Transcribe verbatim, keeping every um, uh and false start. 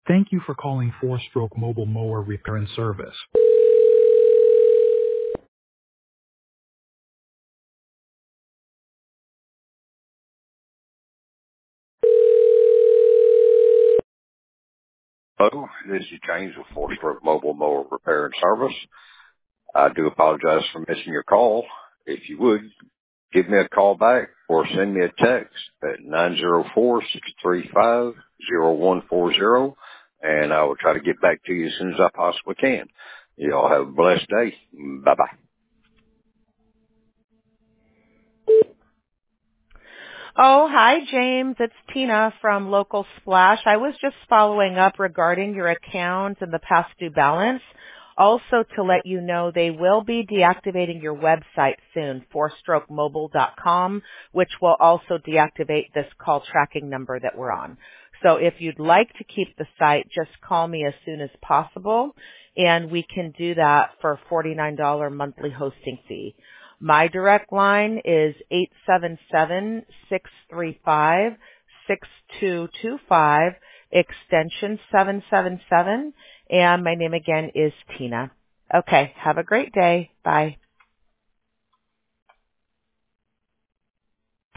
Thank you for calling Four Stroke Mobile Mower Repair and Service. Hello, this is James with Four Stroke Mobile Mower Repair and Service. I do apologize for missing your call. If you would, give me a call back or send me a text at nine zero four, six three five, zero one four zero, and I will try to get back to you as soon as I possibly can. You all have a blessed day. Bye-bye. Oh, hi, James. It's Tina from Local Splash. I was just following up regarding your account and the past due balance. Also to let you know they will be deactivating your website soon, four stroke mobile dot com, which will also deactivate this call tracking number that we're on. So if you'd like to keep the site, just call me as soon as possible, and we can do that for a forty-nine dollars monthly hosting fee. My direct line is eight seven seven, six three five, six two two five, extension seven seven seven, and my name again is Tina. Okay, have a great day. Bye.